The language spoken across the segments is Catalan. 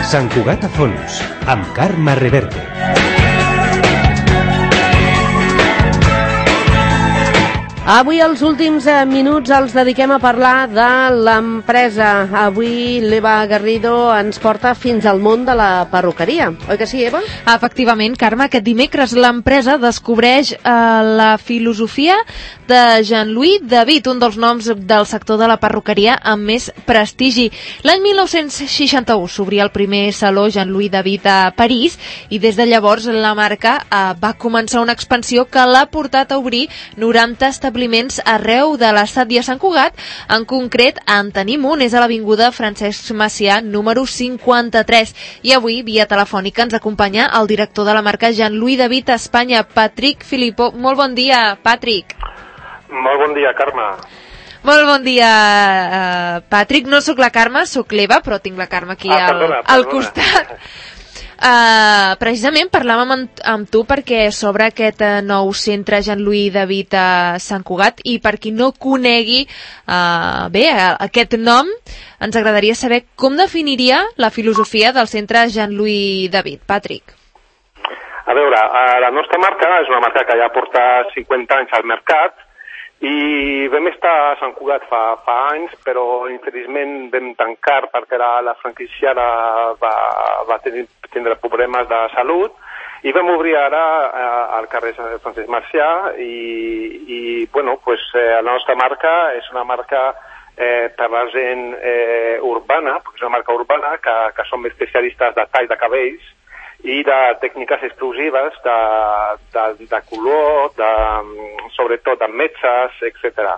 Sant Cugat a fons, amb Carme Reverte. Avui els últims minuts els dediquem a parlar de l'empresa. Avui l'Eva Garrido ens porta fins al món de la perruqueria. Oi que sí, Eva? Efectivament, Carme, aquest dimecres l'empresa descobreix la filosofia de Jean-Louis David, un dels noms del sector de la perruqueria amb més prestigi. L'any 1961 s'obria el primer saló Jean-Louis David a París i des de llavors la marca va començar una expansió que l'ha portat a obrir 90 establiments arreu de l'estat i a Sant Cugat. En concret, en tenim un, és a l'avinguda Francesc Macià, número 53. I avui, via telefònica, ens acompanya el director de la marca Jean-Louis David a Espanya, Patrick Filippo. Molt bon dia, Patrick. Molt bon dia, Carme. Molt bon dia, Patrick. No sóc la Carme, sóc l'Eva, però tinc la Carme aquí perdona. al costat. Precisament parlàvem amb tu perquè s'obre aquest nou centre Jean-Louis David a Sant Cugat, i per qui no conegui aquest nom, ens agradaria saber com definiria la filosofia del centre Jean-Louis David. Patrick. A veure, la nostra marca és una marca que ja porta 50 anys al mercat i vam estar a Sant Cugat fa anys, però infeliçment vam tancar perquè la franquiciada va tindre problemes de salut i vam obrir ara al carrer Francesc Macià i la nostra marca és una marca per la gent urbana, perquè és una marca urbana que som especialistes de tall de cabells i de tècniques exclusives de color, sobretot de metges, etc.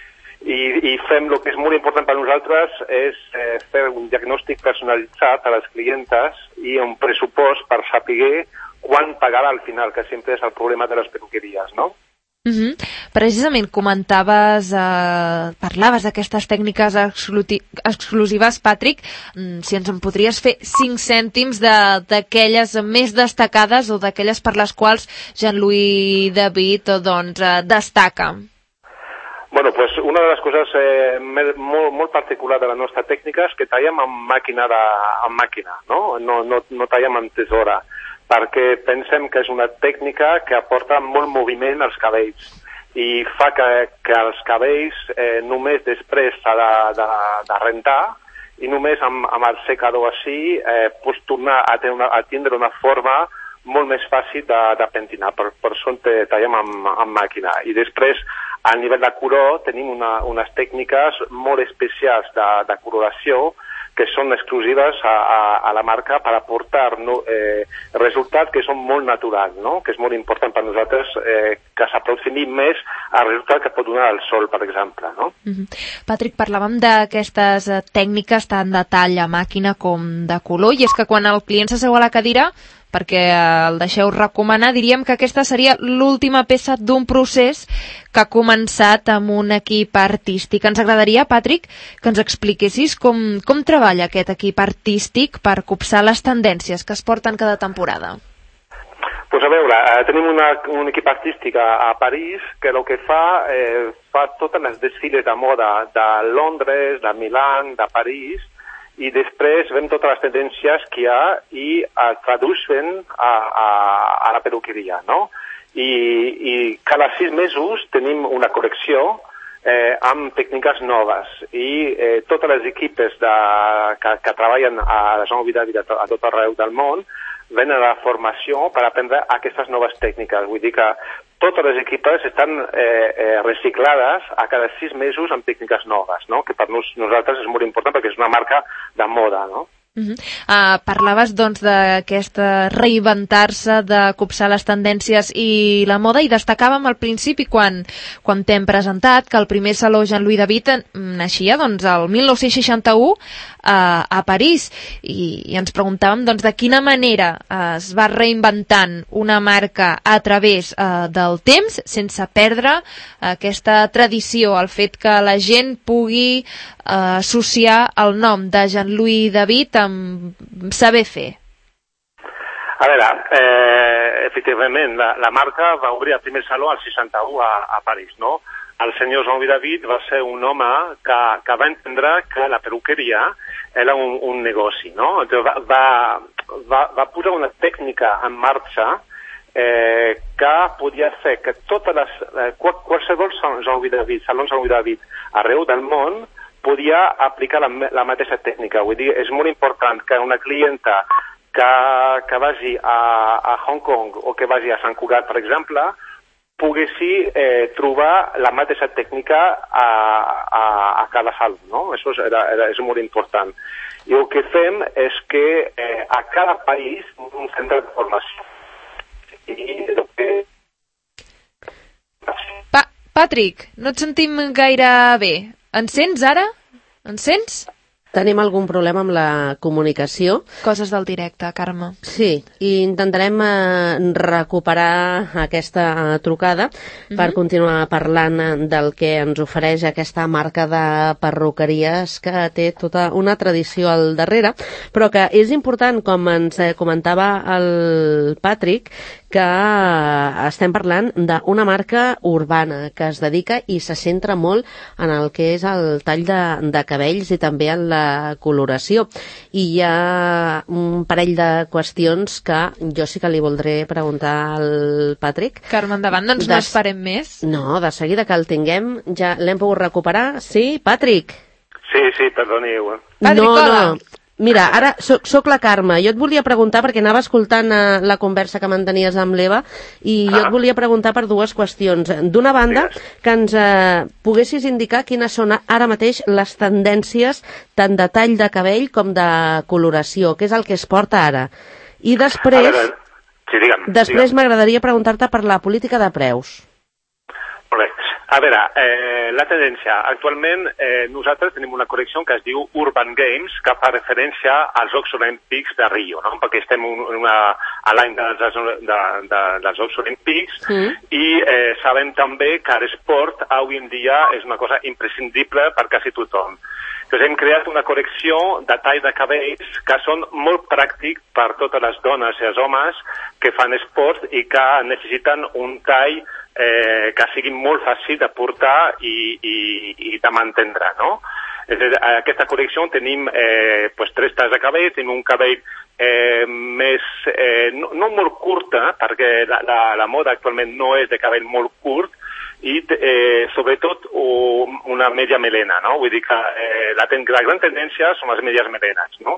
I fem el que és molt important per nosaltres és fer un diagnòstic personalitzat a les clientes i un pressupost per saber quan pagar al final, que sempre és el problema de les perruqueries, no? Precisament comentaves, parlaves d'aquestes tècniques exclusives, Patrick. Si ens en podries fer 5 cèntims d'aquelles més destacades o d'aquelles per les quals Jean-Louis David destaca. Bueno, pues una de les coses molt particular de la nostra tècnica és que tallem amb màquina, no? No tallem amb tesora, perquè pensem que és una tècnica que aporta molt moviment als cabells i fa que els cabells només després s'ha de rentar i només amb el secador així pots tornar a tindre una forma molt més fàcil de pentinar. Per això tallem amb màquina. I després, a nivell de color, tenim unes tècniques molt especials de coloració que són exclusives a la marca per aportar resultats que són molt naturals, no? Que és molt important per nosaltres que s'aproximi més al resultat que pot donar el sol, per exemple, no? Patrick, parlàvem d'aquestes tècniques tant de tall a màquina com de color, i és que quan el client s'asseu a la cadira perquè el deixeu recomanar, diríem que aquesta seria l'última peça d'un procés que ha començat amb un equip artístic. Ens agradaria, Patrick, que ens expliquessis com treballa aquest equip artístic per copsar les tendències que es porten cada temporada. Pues a veure, tenim un equip artístic a París que el que fa totes les desfiles de moda de Londres, de Milà, de París, i després veiem totes les tendències que hi ha i tradueixen a la perruqueria, no? I cada 6 mesos tenim una col·lecció amb tècniques noves i totes les equipes que treballen a la Jean-Louis David a tot arreu del món venen a la formació per aprendre aquestes noves tècniques. Vull dir que totes les equipes estan reciclades a cada 6 mesos amb tècniques noves, no? Que per nosaltres és molt important perquè és una marca de moda, no? Parlaves d'aquesta reinventar-se, de copsar les tendències i la moda, i destacàvem al principi quan t'hem presentat que el primer saló Jean-Louis David naixia el 1961 a París, i ens preguntàvem de quina manera es va reinventant una marca a través del temps sense perdre aquesta tradició, el fet que la gent pugui associar el nom de Jean-Louis David amb saber fer. A veure, efectivament, la marca va obrir el primer saló al 61 a París, no? El senyor Jean-Louis David va ser un home que va entendre que la perruqueria era un negoci, no? Va posar una tècnica en marxa que podia fer que qualsevol salons Jean-Louis David arreu del món podia aplicar la mateixa tècnica. Vull dir, és molt important que una clienta que vagi a Hong Kong o que vagi a Sant Cugat, per exemple, poguessi trobar la mateixa tècnica a cada saló, no? Això és molt important. I el que fem és que a cada país un centre de formació. Patrick, no et sentim gaire bé. Ens sents ara? Ens sents? Tenim algun problema amb la comunicació. Coses del directe, Carme. Sí, i intentarem recuperar aquesta trucada per continuar parlant del que ens ofereix aquesta marca de perruqueries que té tota una tradició al darrere, però que és important, com ens comentava el Patrick, que estem parlant d'una marca urbana que es dedica i se centra molt en el que és el tall de cabells i també en la coloració. I hi ha un parell de qüestions que jo sí que li voldré preguntar al Patrick. Carme, endavant, doncs no esperem més. No, de seguida que el tinguem, ja l'hem pogut recuperar. Sí, Patrick? Sí, perdoniu. Patrick, hola. Mira, ara soc la Carme. Jo et volia preguntar, perquè anava escoltant la conversa que mantenies amb l'Eva, i jo et volia preguntar per dues qüestions. D'una banda, que ens poguessis indicar quines són ara mateix les tendències tant de tall de cabell com de coloració, que és el que es porta ara. I després, després m'agradaria preguntar-te per la política de preus. Molt bé. A veure, la tendència. Actualment nosaltres tenim una col·lecció que es diu Urban Games, que fa referència als Jocs Olímpics de Rio, no? Perquè estem a l'any dels Jocs Olímpics i sabem també que l'esport avui en dia és una cosa imprescindible per quasi tothom. Doncs hem creat una col·lecció de tall de cabells que són molt pràctics per totes les dones i els homes que fan esport i que necessiten un tall que sigui molt fàcil de portar i de mantindre, no? A aquesta col·lecció tenim 3 talls de cabell, tenim un cabell més, no molt curta, perquè la moda actualment no és de cabell molt curt, i sobretot una media melena, no? Vull dir que la gran tendència són les medies melenes, no?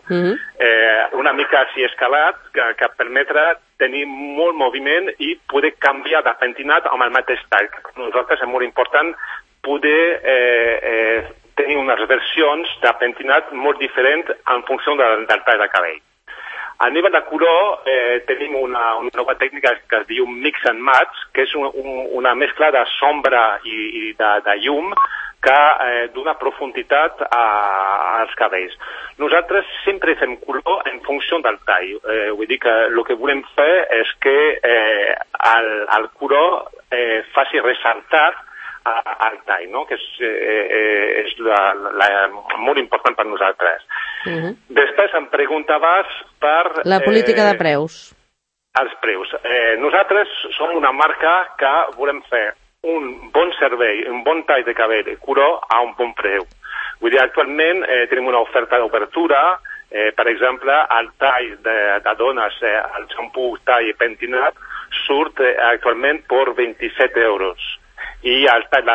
Una mica així escalat, que permetre tenir molt moviment i poder canviar de pentinat amb el mateix tall. Per nosaltres és molt important poder tenir unes versions de pentinat molt diferents en funció del tall de cabell. A nivell de color tenim una nova tècnica que es diu mix and match, que és una mescla de sombra i de llum que dona profunditat als cabells. Nosaltres sempre fem color en funció del tall. Vull dir que el que volem fer és que el color faci ressaltar al tall, no? Que és molt important per nosaltres. Després em preguntaves per... La política de preus. Els preus. Nosaltres som una marca que volem fer un bon servei, un bon tall de cabell i color a un bon preu. Vull dir, actualment tenim una oferta d'obertura, per exemple, el tall de dones, el xampú, tall i pentinat, surt actualment per 27 euros. I el tall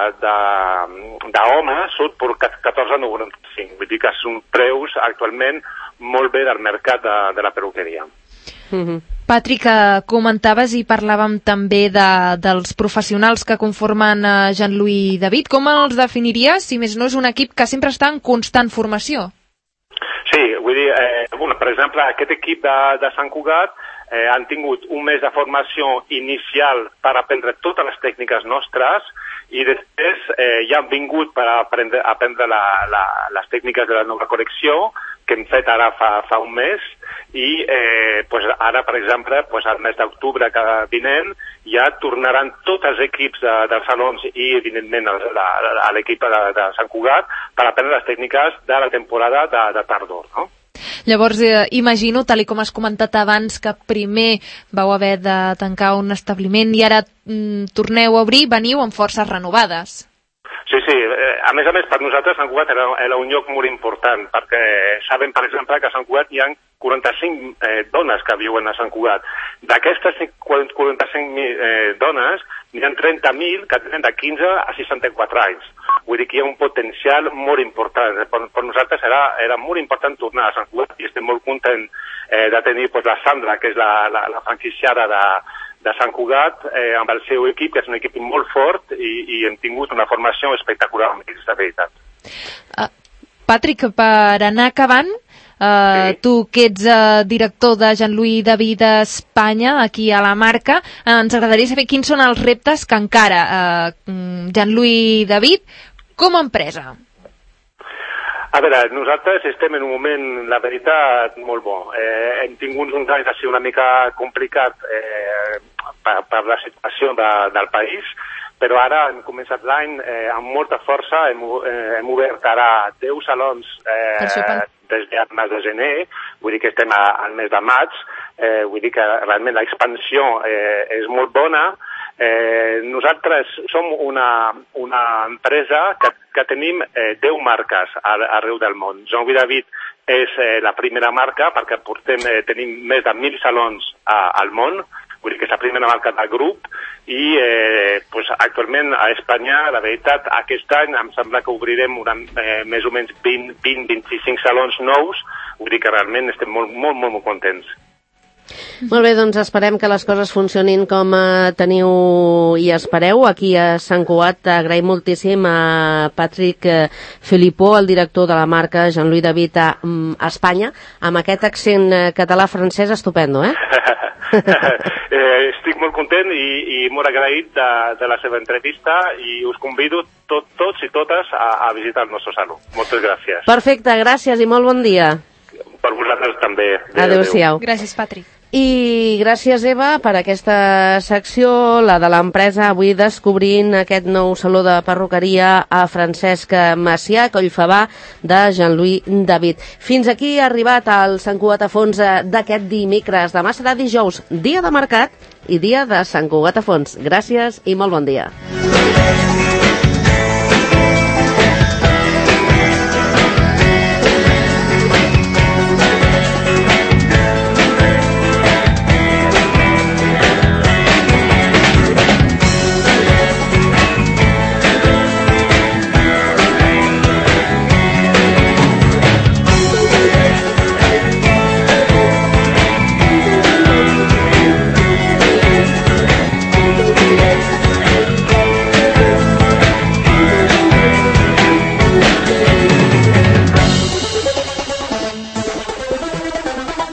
d'home surt per 14,95. Vull dir que són preus actualment molt bé del mercat de la perruqueria. Patrick, comentaves i parlàvem també dels professionals que conformen Jean-Louis David. Com els definiries, si més no és un equip que sempre està en constant formació? Sí, vull dir, per exemple, aquest equip de Sant Cugat han tingut un mes de formació inicial per aprendre totes les tècniques nostres i després ja han vingut per aprendre les tècniques de la nova col·lecció que hem fet ara fa un mes i ara, per exemple, al mes d'octubre que vinent ja tornaran tots els equips dels salons i, evidentment, l'equip de Sant Cugat per aprendre les tècniques de la temporada de tardor, no? Llavors, imagino, tal com has comentat abans, que primer vau haver de tancar un establiment i ara torneu a obrir, veniu amb forces renovades. Sí, a més, per nosaltres Sant Cugat era un lloc molt important, perquè sabem, per exemple, que a Sant Cugat hi ha 45 dones que viuen a Sant Cugat. D'aquestes 45 dones, n'hi ha 30.000 que tenen de 15 a 64 anys. Vull dir que hi ha un potencial molt important. Per nosaltres era molt important tornar a Sant Cugat i estem molt contents de tenir la Sandra, que és la franquiciada de Sant Cugat, amb el seu equip, que és un equip molt fort, i hem tingut una formació espectacular amb ells, de veritat. Patrick, per anar acabant, tu que ets director de Jean-Louis David Espanya, aquí a la marca, ens agradaria saber quins són els reptes que encara Jean-Louis David com a empresa. A veure, nosaltres estem en un moment, la veritat, molt bo. Hem tingut uns anys així una mica complicat per la situació del país, però ara hem començat l'any amb molta força, hem obert ara 10 salons des del mes de gener, vull dir que estem al mes de maig, vull dir que realment l'expansió és molt bona. Nosaltres som una empresa que tenim 10 marques arreu del món. Jean-Louis David és la primera marca perquè tenim més de 1.000 salons al món, vull dir que és la primera marca del grup i actualment a Espanya, la veritat, aquest any em sembla que obrirem més o menys 20-25 salons nous, vull dir que realment estem molt contents. Molt bé, doncs esperem que les coses funcionin com teniu i espereu. Aquí a Sant Cugat agraïm moltíssim a Patrick Philippot, el director de la marca Jean-Louis David a Espanya, amb aquest accent català-francès estupendo, Estic molt content i molt agraït de la seva entrevista i us convido tots i totes a visitar el nostre saló. Moltes gràcies. Perfecte, gràcies i molt bon dia. Per vosaltres també. Adéu-siau. Gràcies, Patrick. I gràcies, Eva, per aquesta secció, la de l'empresa, avui descobrint aquest nou saló de perruqueria a Francesc Macià, Collfabà, de Jean-Louis David. Fins aquí ha arribat el Sant Cugat a fons d'aquest dimecres. Demà serà dijous, dia de mercat i dia de Sant Cugat a fons. Gràcies i molt bon dia.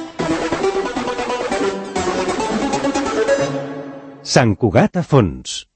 Sant Cugat a fons.